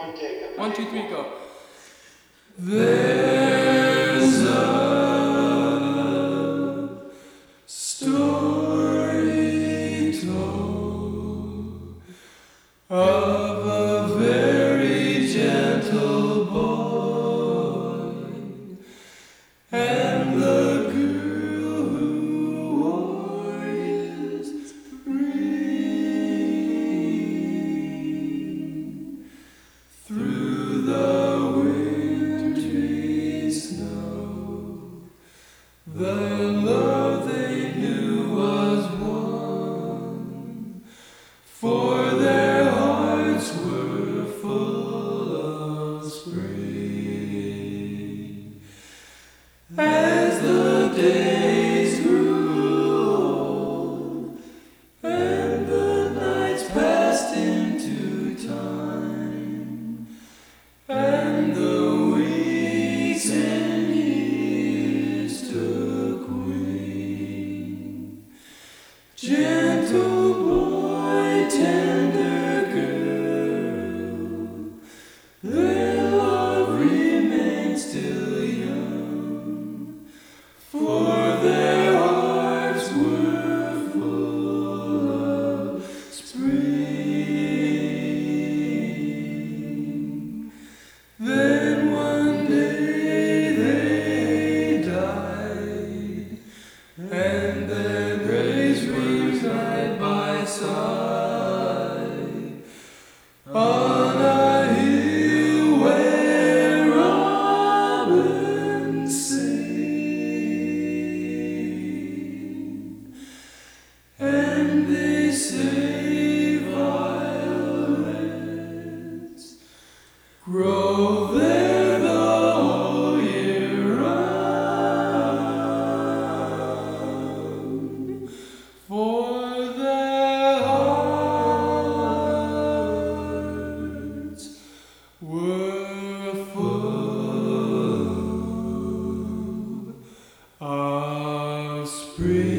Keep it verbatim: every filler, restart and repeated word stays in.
one take. One, two, three, go. There's a story told of a very gentle boy and the girl who wore his ring through the wintry snow. The love they knew was one, for their hearts were full of spring. As the days grew old and the nights passed into time, and the weeks and years took wing, gentle boy, tender girl, their love remained still young, for their hearts were full of spring. Then one day they died, and their graves were side by side on a hill where robins sing, and they say violets grow there the whole year round, for their hearts were full of spring.